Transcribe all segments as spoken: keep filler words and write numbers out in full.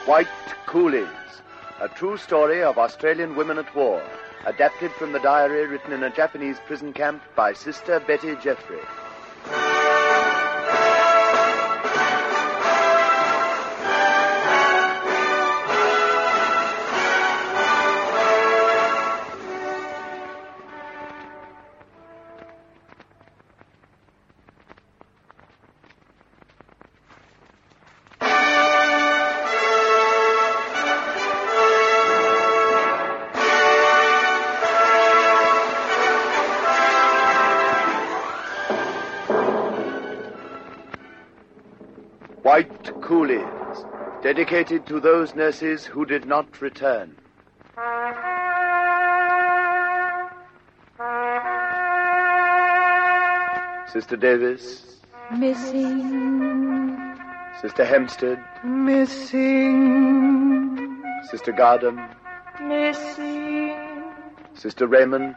White Coolies, a true story of Australian women at war, adapted from the diary written in a Japanese prison camp by Sister Betty Jeffrey. White Coolies, dedicated to those nurses who did not return. Sister Davis. Missing. Sister Hempstead. Missing. Sister Gardam. Missing. Sister Raymond.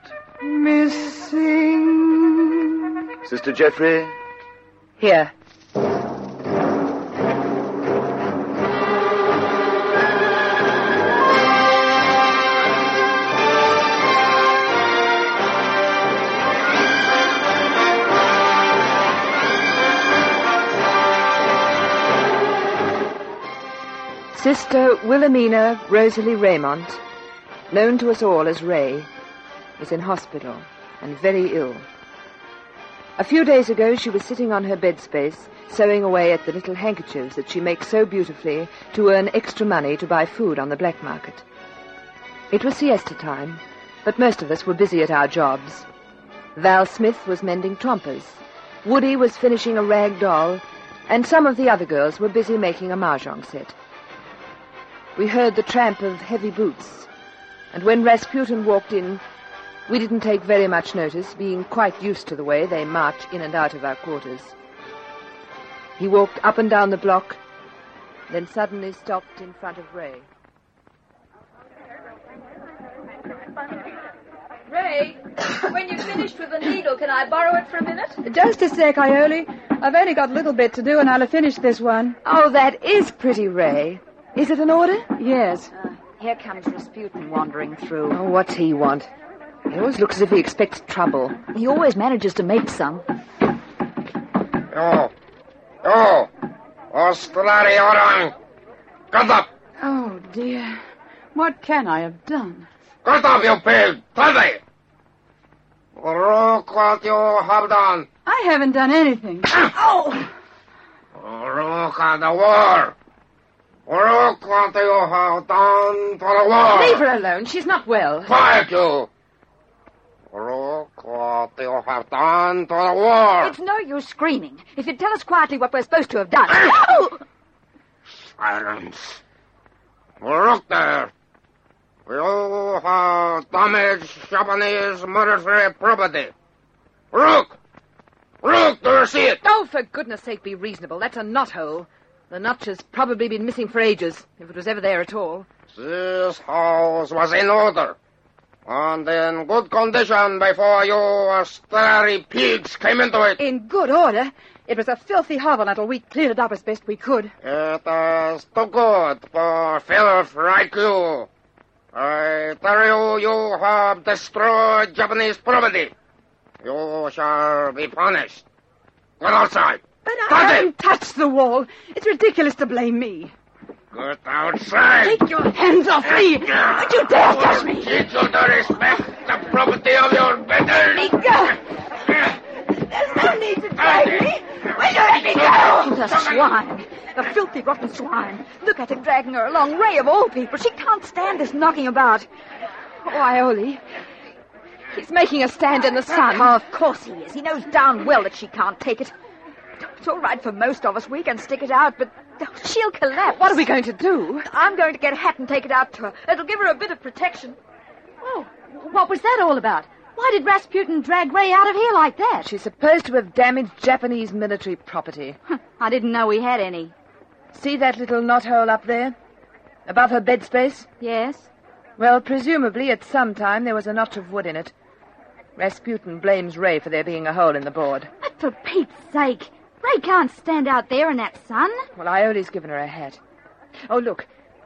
Missing. Sister Jeffrey. Here. Sister Wilhelmina Rosalie Raymond, known to us all as Ray, is in hospital and very ill. A few days ago, she was sitting on her bed space, sewing away at the little handkerchiefs that she makes so beautifully to earn extra money to buy food on the black market. It was siesta time, but most of us were busy at our jobs. Val Smith was mending trompers. Woody was finishing a rag doll, and some of the other girls were busy making a mahjong set. We heard the tramp of heavy boots, and when Rasputin walked in, we didn't take very much notice, being quite used to the way they march in and out of our quarters. He walked up and down the block, then suddenly stopped in front of Ray. Ray, when you've finished with the needle, can I borrow it for a minute? Just a sec, Iole. I've only got a little bit to do, and I'll have finished this one. Oh, that is pretty, Ray. Is it an order? Yes. Uh, here comes Rasputin wandering through. Oh, what's he want? He always looks as if he expects trouble. He always manages to make some. Yo. Yo. Ostrari orang. Get up. Oh, dear. What can I have done? Get up, you pig. Teddy. Look what you have done. I haven't done anything. Oh. Look at the war. Look what you have done for the war. Leave her alone. She's not well. Quiet, you. Look what you have done to the war. It's no use screaming. If you'd tell us quietly what we're supposed to have done. Silence. Look there. You have damaged Japanese military property. Look. Look, do you see it? Oh, for goodness sake, be reasonable. That's a knothole. The notch has probably been missing for ages, if it was ever there at all. This house was in order, and in good condition before you Australian pigs came into it. In good order? It was a filthy hovel until we cleared it up as best we could. It is too good for filth like you. I tell you, you have destroyed Japanese property. You shall be punished. Get outside. But I haven't touched the wall. It's ridiculous to blame me. Get outside. Take your hands off me. Don't you dare touch me. Teach you to respect the property of your betters. Let me go. There's no need to drag me. Will you let me go? The swine. The filthy, rotten swine. Look at him dragging her along. Ray, of all people. She can't stand this knocking about. Oh, Iole. He's making a stand in the sun. Oh, of course he is. He knows darn well that she can't take it. It's all right for most of us. We can stick it out, but she'll collapse. What are we going to do? I'm going to get a hat and take it out to her. It'll give her a bit of protection. Oh, what was that all about? Why did Rasputin drag Ray out of here like that? She's supposed to have damaged Japanese military property. I didn't know we had any. See that little knothole up there? Above her bed space? Yes. Well, presumably at some time there was a notch of wood in it. Rasputin blames Ray for there being a hole in the board. But for Pete's sake, Ray can't stand out there in that sun. Well, Iole's given her a hat. Oh, look.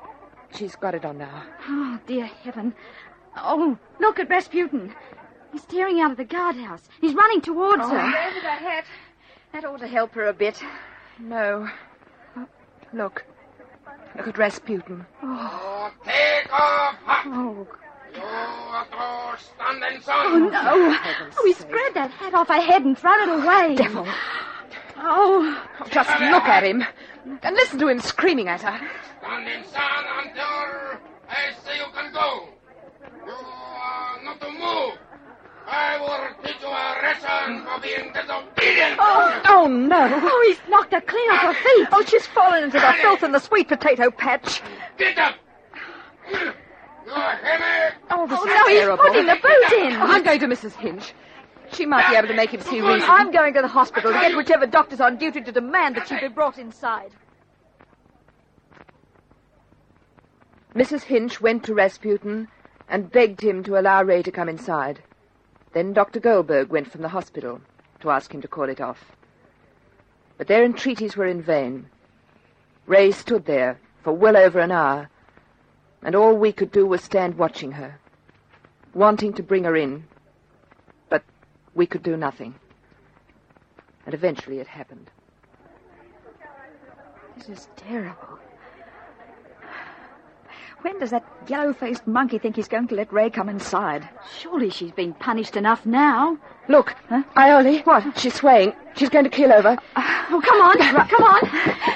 She's got it on now. Oh, dear heaven. Oh, look at Rasputin. He's tearing out of the guardhouse. He's running towards Oh, her. there's the hat. That ought to help her a bit. No. Look. Look at Rasputin. Oh, take off hat. Oh, You otro standing Oh, son. no. heaven's Oh, he sake. spread that hat off her head and thrown it away. Devil. Oh. Just look at him. And listen to him screaming at her. Standing son until I say you can go. You are not to move. I will teach you a lesson for being disobedient. oh, Oh, no. Oh, he's knocked her clean off her feet. oh, she's fallen into the filth in the sweet potato patch. Get up. You hear me? Oh, this Oh, is no, he's terrible. putting the boot in. I'm going to Missus Hinch. She might be able to make him see reason. I'm going to the hospital to get whichever doctor's on duty to demand that she be brought inside. Missus Hinch went to Rasputin and begged him to allow Ray to come inside. Then Doctor Goldberg went from the hospital to ask him to call it off. But their entreaties were in vain. Ray stood there for well over an hour, and all we could do was stand watching her, wanting to bring her in, but we could do nothing. And eventually it happened. This is terrible. When does that yellow-faced monkey think he's going to let Ray come inside? Surely she's been punished enough now. Look, Huh? Iole. What? She's swaying. She's going to keel over. Oh, come on. Come on.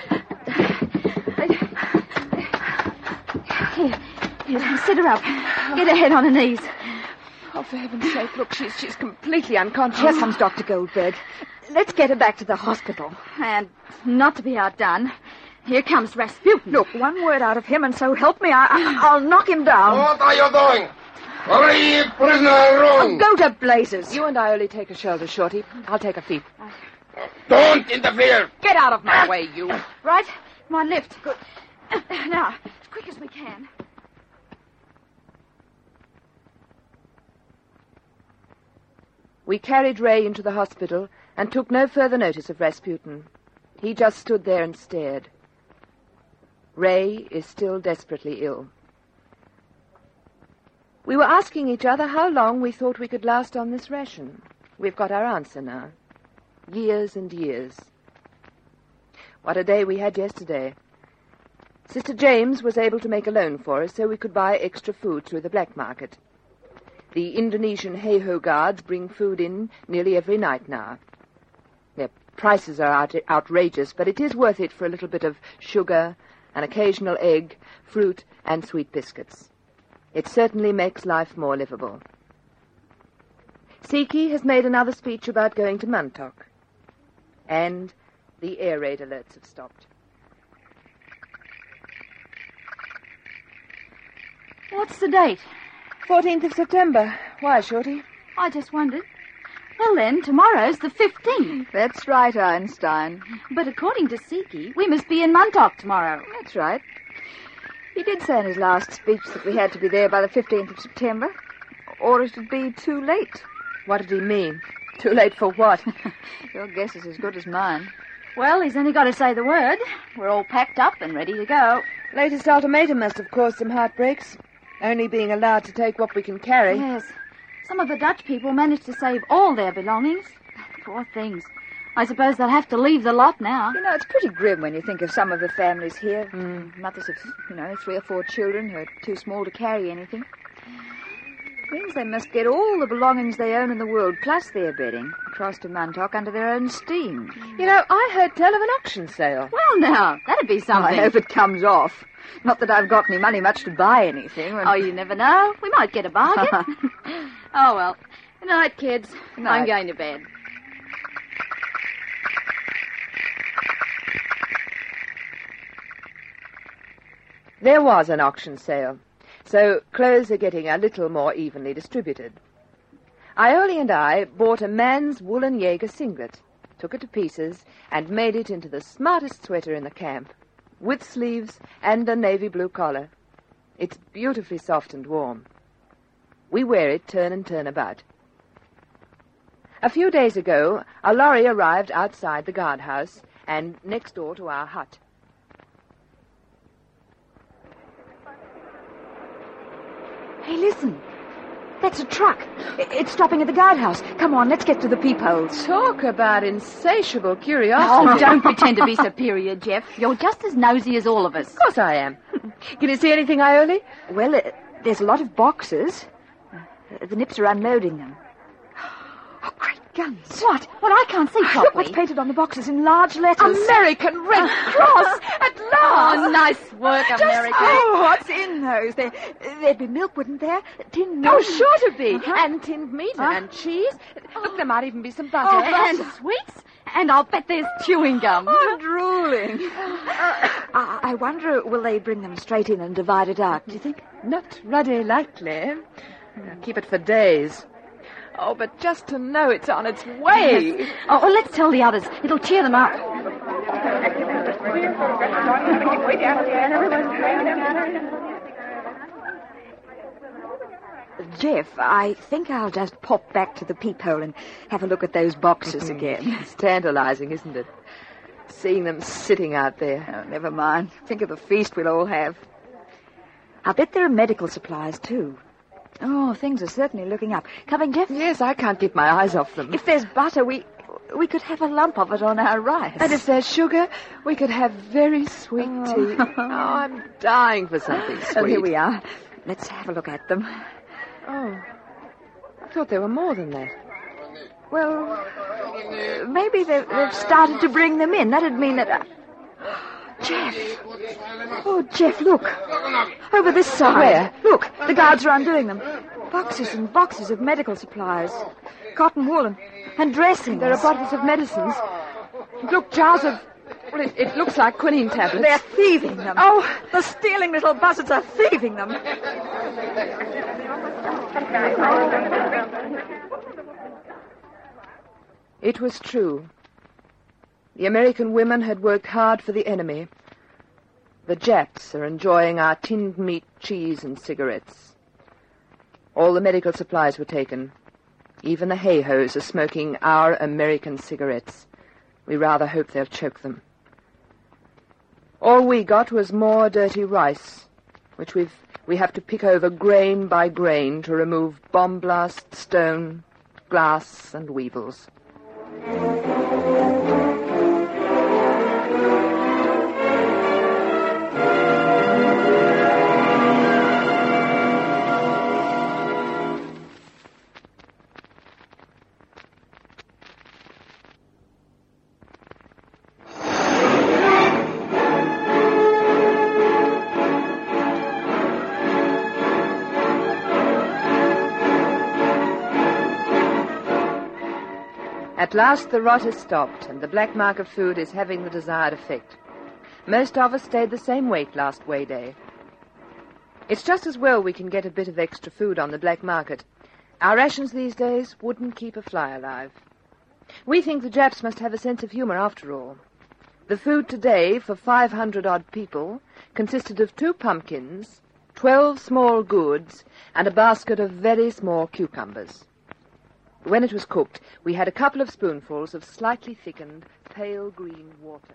Here, here, sit her up. Get her head on her knees. Oh, for heaven's sake, look, she's, she's completely unconscious. Here comes Doctor Goldberg. Let's get her back to the hospital. And not to be outdone, here comes Rasputin. Look, one word out of him, and so help me, I, I, I'll knock him down. What are you doing? Hurry, prisoner, room. Go to blazes. You and Iole take her shoulders, Shorty. I'll take her feet. Don't interfere. Get out of my way, you. Right? Come on, lift. Good. Now, as quick as we can. We carried Ray into the hospital and took no further notice of Rasputin. He just stood there and stared. Ray is still desperately ill. We were asking each other how long we thought we could last on this ration. We've got our answer now. Years and years. What a day we had yesterday. Sister James was able to make a loan for us so we could buy extra food through the black market. The Indonesian Heiho guards bring food in nearly every night now. Their prices are out- outrageous, but it is worth it for a little bit of sugar, an occasional egg, fruit, and sweet biscuits. It certainly makes life more livable. Siki has made another speech about going to Mantok. And the air raid alerts have stopped. What's the date? fourteenth of September. Why, Shorty? I just wondered. Well, then, tomorrow's the fifteenth. That's right, Einstein. But according to Siki, we must be in Muntok tomorrow. That's right. He did say in his last speech that we had to be there by the fifteenth of September, or it would be too late. What did he mean? Too late for what? Your guess is as good as mine. Well, he's only got to say the word. We're all packed up and ready to go. Latest ultimatum must have caused some heartbreaks. Only being allowed to take what we can carry. Yes. Some of the Dutch people managed to save all their belongings. Poor things. I suppose they'll have to leave the lot now. You know, it's pretty grim when you think of some of the families here. Mm. Mothers of, you know, three or four children who are too small to carry anything. Means they must get all the belongings they own in the world, plus their bedding, across to Mantok under their own steam. You know, I heard tell of an auction sale. Well, now, that'd be something. I hope it comes off. Not that I've got any money much to buy anything. Oh, you never know. We might get a bargain. Oh, well. Good night, kids. Good night. I'm going to bed. There was an auction sale, so clothes are getting a little more evenly distributed. Iole and I bought a man's woolen Jaeger singlet, took it to pieces, and made it into the smartest sweater in the camp, with sleeves and a navy blue collar. It's beautifully soft and warm. We wear it turn and turn about. A few days ago, a lorry arrived outside the guardhouse and next door to our hut. Hey, listen. That's a truck. It's stopping at the guardhouse. Come on, let's get to the peepholes. Talk about insatiable Oh, curiosity. don't pretend to be superior, Jeff. You're just as nosy as all of us. Of course I am. Can you see anything, Iole? Well, uh, there's a lot of boxes. Uh, the Nips are unloading them. Oh, great guns. What? What? I can't see Look properly. what's painted on the boxes in large letters. American Red Cross at last. Oh, nice work, Just America. oh, what's in those? There, there'd be milk, wouldn't there? Tinned milk. Oh, sure to be. Uh-huh. And tinned meat Huh? and cheese. Look, there might even be some butter. Oh, and sweets. And I'll bet there's chewing gum. I'm drooling. I, I wonder, will they bring them straight in and divide it out, do you think? Not ruddy likely. They'll keep it for days. Oh, but just to know it's on its way. Oh, well, let's tell the others. It'll cheer them up. Jeff, I think I'll just pop back to the peephole and have a look at those boxes again. It's tantalizing, isn't it? Seeing them sitting out there. Oh, never mind. Think of the feast we'll all have. I bet there are medical supplies, too. Oh, things are certainly looking up. Coming, Jeff? Yes, I can't keep my eyes off them. If there's butter, we we could have a lump of it on our rice. And if there's sugar, we could have very sweet Oh. tea. Oh, I'm dying for something sweet. Oh, here we are. Let's have a look at them. Oh, I thought there were more than that. Well, uh, maybe they've, they've started to bring them in. That'd mean that... Uh... Jeff! Oh, Jeff, look. Over this side. Where? Look, the guards are undoing them. Boxes and boxes of medical supplies. Cotton wool and, and dressings. There are bottles of medicines. Look, jars of... Well, it, it looks like quinine tablets. They're thieving them. Oh, the stealing little buzzards are thieving them. It was true. The American women had worked hard for the enemy. The Japs are enjoying our tinned meat, cheese, and cigarettes. All the medical supplies were taken. Even the hay-hoes are smoking our American cigarettes. We rather hope they'll choke them. All we got was more dirty rice, which we've, we have to pick over grain by grain to remove bomb blast, stone, glass, and weevils. At last the rot has stopped, and the black market food is having the desired effect. Most of us stayed the same weight last weigh day. It's just as well we can get a bit of extra food on the black market. Our rations these days wouldn't keep a fly alive. We think the Japs must have a sense of humor after all. The food today for five hundred odd people consisted of two pumpkins, twelve small goods, and a basket of very small cucumbers. When it was cooked, we had a couple of spoonfuls of slightly thickened, pale green water.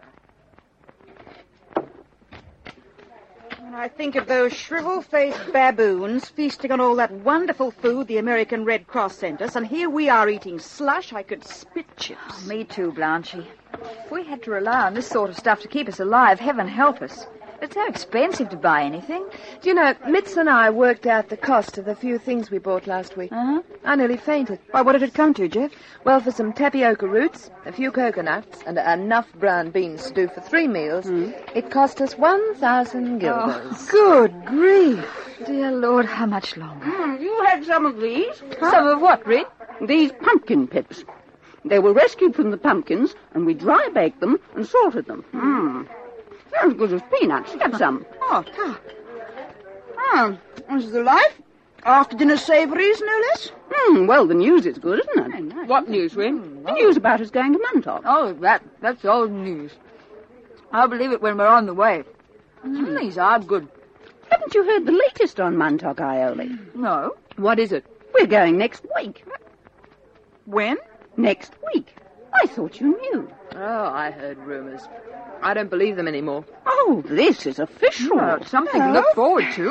When I think of those shrivel-faced baboons feasting on all that wonderful food the American Red Cross sent us, and here we are eating slush, I could spit chips. Oh, me too, Blanchie. If we had to rely on this sort of stuff to keep us alive, heaven help us. It's so expensive to buy anything. Do you know, Mitz and I worked out the cost of the few things we bought last week. Uh-huh. I nearly fainted. Why, what did it come to, Jeff? Well, for some tapioca roots, a few coconuts, and enough brown beans to do for three meals, Mm. it cost us one thousand guilders. Oh, good grief. Dear Lord, how much longer? Mm, you had some of these. Some of what, Reed? These pumpkin pips. They were rescued from the pumpkins, and we dry-baked them and salted them. Mmm. They're as good as peanuts. Have some. Oh, ah. Ah, this is the life. After-dinner savouries, no less. Hmm, well, the news is good, isn't it? Nice. What news, Reed? The news about us going to Montauk. Oh, that that's old news. I'll believe it when we're on the way. Mm. These are good. Haven't you heard the latest on Montauk, Iole? No. What is it? We're going next week. When? Next week. I thought you knew. Oh, I heard rumors. I don't believe them anymore. Oh, this is official. Well, it's something to look forward to.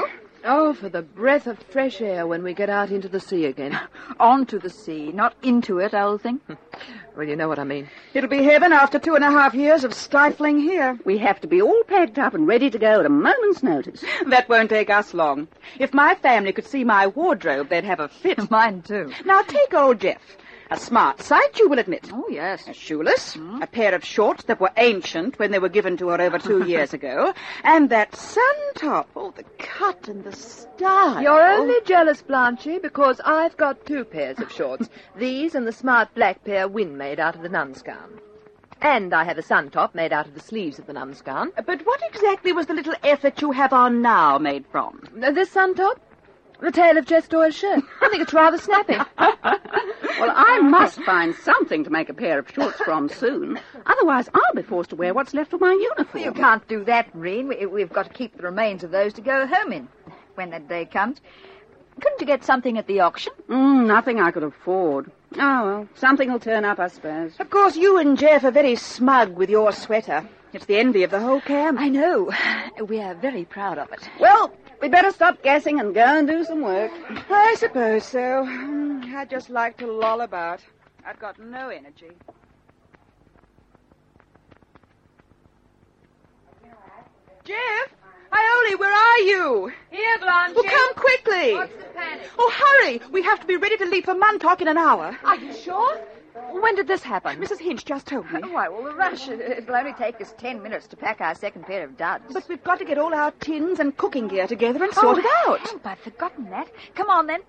Oh, for the breath of fresh air when we get out into the sea again. Onto the sea, not into it, old thing. Well, you know what I mean. It'll be heaven after two and a half years of stifling here. We have to be all packed up and ready to go at a moment's notice. That won't take us long. If my family could see my wardrobe, they'd have a fit. Mine, too. Now, take old Jeff. A smart sight, you will admit. Oh, yes. A shoeless, mm. a pair of shorts that were ancient when they were given to her over two years ago, and that sun top. Oh, the cut and the style. You're only jealous, Blanchie, because I've got two pairs of shorts. These and the smart black pair Wynne made out of the nun's gown. And I have a sun top made out of the sleeves of the nun's gown. But what exactly was the little effort you have on now made from? Uh, this sun top? The tail of Jess Doyle's shirt. I think it's rather snappy. Well, I must find something to make a pair of shorts from soon. Otherwise, I'll be forced to wear what's left of my uniform. You can't do that, Reen. We, we've got to keep the remains of those to go home in when that day comes. Couldn't you get something at the auction? Mm, nothing I could afford. Oh, well, something will turn up, I suppose. Of course, you and Jeff are very smug with your sweater. It's the envy of the whole camp. I know. We are very proud of it. Well, we better stop guessing and go and do some work. I suppose so. I'd just like to loll about. I've got no energy. Jeff! Iole, where are you? Here, Blanche. Well, come quickly. What's the panic? Oh, hurry. We have to be ready to leave for Montauk in an hour. Are you sure? When did this happen? Missus Hinch just told me. Why, well, the rush, it, it'll only take us ten minutes to pack our second pair of duds. But we've got to get all our tins and cooking gear together and sort oh, it out. Oh, I'd forgotten that. Come on, then.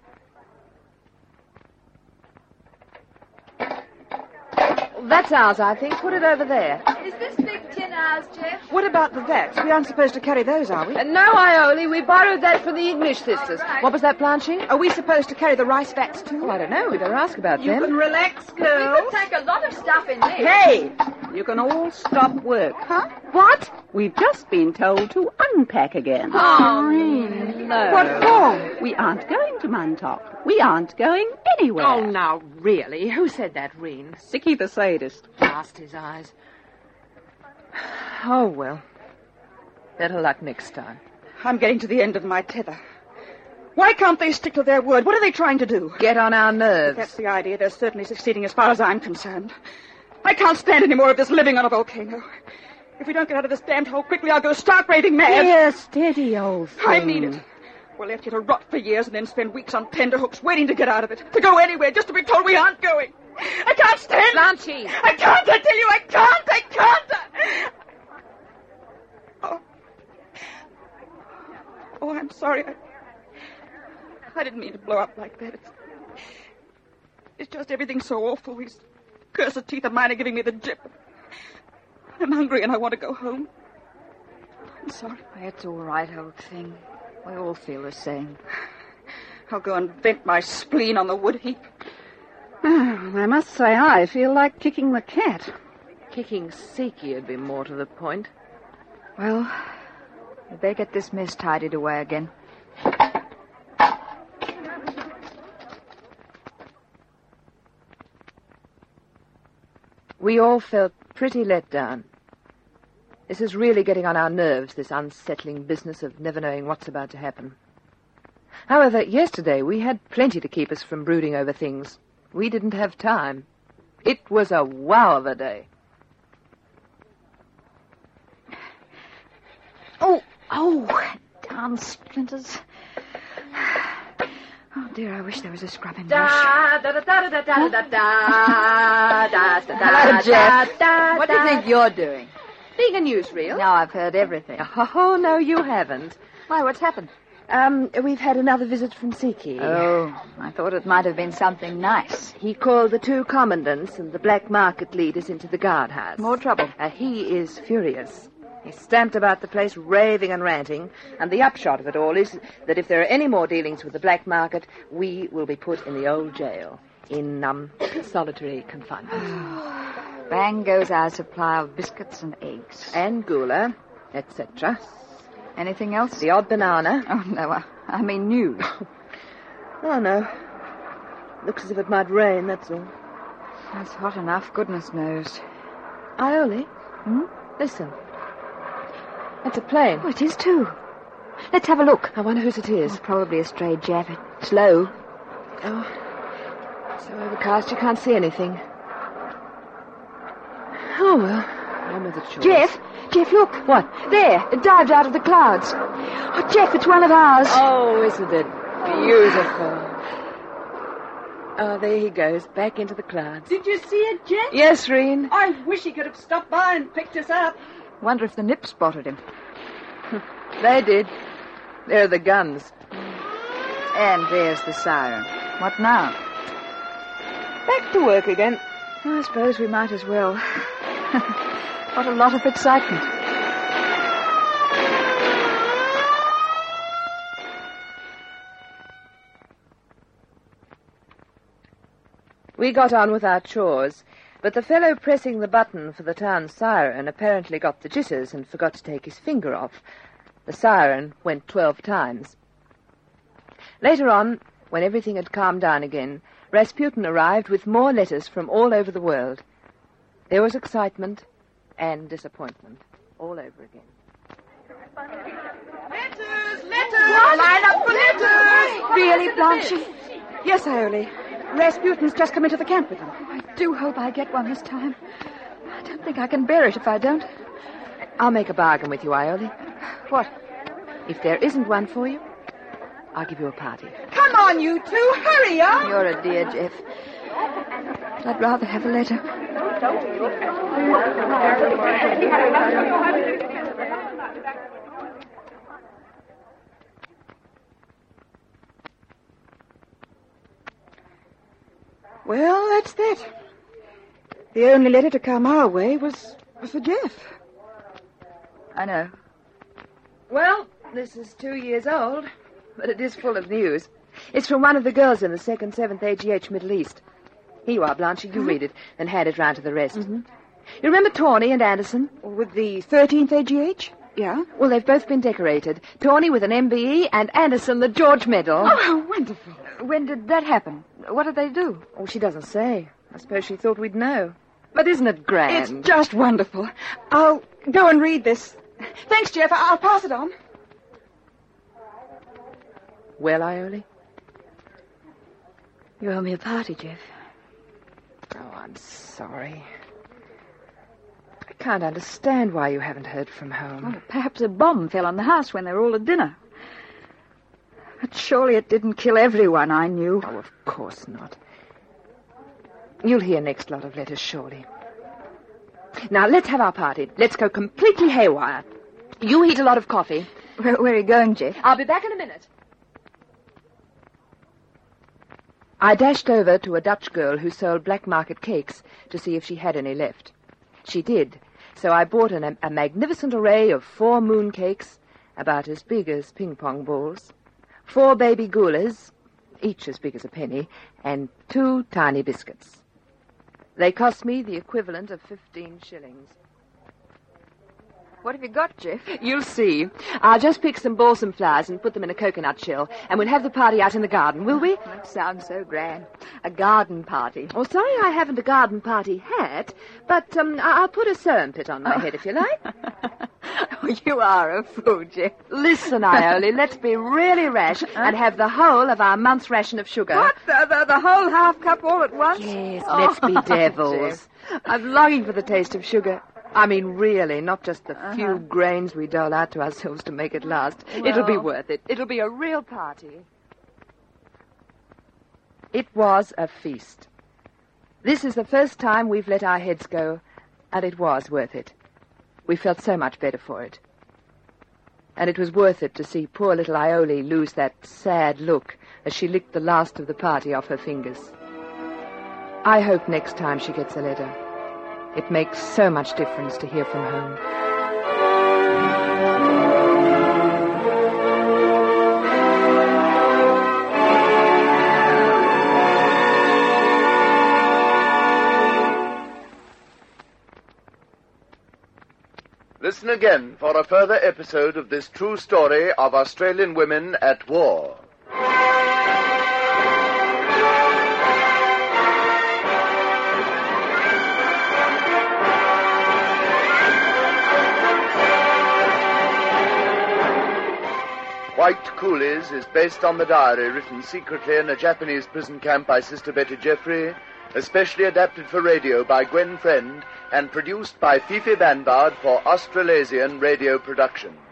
That's ours, I think. Put it over there. Is this big tin ours, Jeff? What about the vats? We aren't supposed to carry those, are we? Uh, no, Iole. We borrowed that from the English sisters. Right. What was that, Blanchie? Are we supposed to carry the rice vats, too? Oh, I don't know. We better ask about You them. can relax, We girls. could take a lot of stuff in there. Hey, you can all stop work. Huh? What? We've just been told to unpack again. Oh, no. What for? We aren't going to Montauk. We aren't going anywhere. Oh, now, really? Who said that, Reen? Sicky the sadist. Cast his eyes. Oh, well. Better luck next time. I'm getting to the end of my tether. Why can't they stick to their word? What are they trying to do? Get on our nerves. If that's the idea, they're certainly succeeding as far as I'm concerned. I can't stand any more of this living on a volcano. If we don't get out of this damned hole quickly, I'll go stark raving mad. Here, steady, old thing. I mean it. We're left here to rot for years and then spend weeks on tenterhooks waiting to get out of it. To go anywhere just to be told we aren't going. I can't stand it. Blanchie. I can't, I tell you, I can't, I can't. Oh. Oh, I'm sorry. I, I didn't mean to blow up like that. It's, it's just everything's so awful. These cursed teeth of mine are giving me the jip. I'm hungry and I want to go home. I'm sorry. It's all right, old thing. We all feel the same. I'll go and vent my spleen on the wood heap. Oh, I must say I feel like kicking the cat. Kicking Siki would be more to the point. Well, we better get this mess tidied away again. We all felt pretty let down. This is really getting on our nerves, this unsettling business of never knowing what's about to happen. However, yesterday we had plenty to keep us from brooding over things. We didn't have time. It was a wow of a day. Oh, oh, darn splinters. Oh, dear, I wish there was a scrubbing brush. Da da da da da da da da da da Hello, Jeff. da. What do you think you're doing? Being a newsreel? No, I've heard everything. Oh, no, you haven't. Why, what's happened? Um, we've had another visit from Siki. Oh, I thought it might have been something nice. He called the two commandants and the black market leaders into the guardhouse. More trouble. Uh, he is furious. He stamped about the place, raving and ranting, and the upshot of it all is that if there are any more dealings with the black market, we will be put in the old jail, in, um, solitary confinement. Bang goes our supply of biscuits and eggs. And gula, et cetera. Anything else? The odd banana. Oh, no, I, I mean news. Oh, no. Looks as if it might rain, that's all. It's hot enough, goodness knows. Iole? Hmm? Listen. That's a plane. Oh, it is too. Let's have a look. I wonder whose it is. Oh, probably a stray Jeff. It's low. Oh, so overcast you can't see anything. Oh, well, on with it, George. Jeff, Jeff, look. What? There, it dived out of the clouds. Oh, Jeff, it's one of ours. Oh, isn't it beautiful? Oh, there he goes, back into the clouds. Did you see it, Jeff? Yes, Reen. I wish he could have stopped by and picked us up. Wonder if the Nip spotted him. They did. There are the guns. And there's the siren. What now? Back to work again. I suppose we might as well. What a lot of excitement. We got on with our chores, but the fellow pressing the button for the town siren apparently got the jitters and forgot to take his finger off. The siren went twelve times. Later on, when everything had calmed down again, Rasputin arrived with more letters from all over the world. There was excitement and disappointment all over again. Letters, letters! Line up for letters! Really, Blanche? Yes, Iole. Rasputin's just come into the camp with them. I do hope I get one this time. I don't think I can bear it if I don't. I'll make a bargain with you, Iole. What? If there isn't one for you, I'll give you a party. Come on, you two. Hurry up. You're a dear, Jeff. But I'd rather have a letter. Well, that's that. The only letter to come our way was, was for Jeff. I know. Well, this is two years old, but it is full of news. It's from one of the girls in the second, seventh A G H Middle East. Here you are, Blanche. You read it and hand it round to the rest. Mm-hmm. You remember Tawny and Anderson? With the thirteenth A G H? Yeah. Well, they've both been decorated. Tawny with an M B E and Anderson the George Medal. Oh, how wonderful. When did that happen? What did they do? Oh, she doesn't say. I suppose she thought we'd know. But isn't it grand? It's just wonderful. I'll go and read this. Thanks, Jeff. I'll pass it on. Well, Iole? You owe me a party, Jeff. Oh, I'm sorry. I can't understand why you haven't heard from home. Oh, perhaps a bomb fell on the house when they were all at dinner. But surely it didn't kill everyone I knew. Oh, of course not. You'll hear next lot of letters, surely. Now, let's have our party. Let's go completely haywire. You heat a lot of coffee. Where, where are you going, Jeff? I'll be back in a minute. I dashed over to a Dutch girl who sold black market cakes to see if she had any left. She did, so I bought an, a magnificent array of four moon cakes, about as big as ping-pong balls, four baby goulas, each as big as a penny, and two tiny biscuits. They cost me the equivalent of fifteen shillings. What have you got, Jeff? You'll see. I'll just pick some balsam flowers and put them in a coconut shell, and we'll have the party out in the garden, will we? That sounds so grand. A garden party. Oh, sorry I haven't a garden party hat, but um, I'll put a sewing pit on my oh. head if you like. Oh, you are a fool, Jeff. Listen, Iole, let's be really rash and have the whole of our month's ration of sugar. What? The, the, the whole half cup all at once? Yes, let's be devils. Jeff. I'm longing for the taste of sugar. I mean, really, not just the uh-huh. few grains we dole out to ourselves to make it last. Well. It'll be worth it. It'll be a real party. It was a feast. This is the first time we've let our heads go, and it was worth it. We felt so much better for it. And it was worth it to see poor little Iole lose that sad look as she licked the last of the party off her fingers. I hope next time she gets a letter. It makes so much difference to hear from home. Listen again for a further episode of this true story of Australian women at war. White Coolies is based on the diary written secretly in a Japanese prison camp by Sister Betty Jeffrey, especially adapted for radio by Gwen Friend, and produced by Fifi Banbard for Australasian Radio Productions.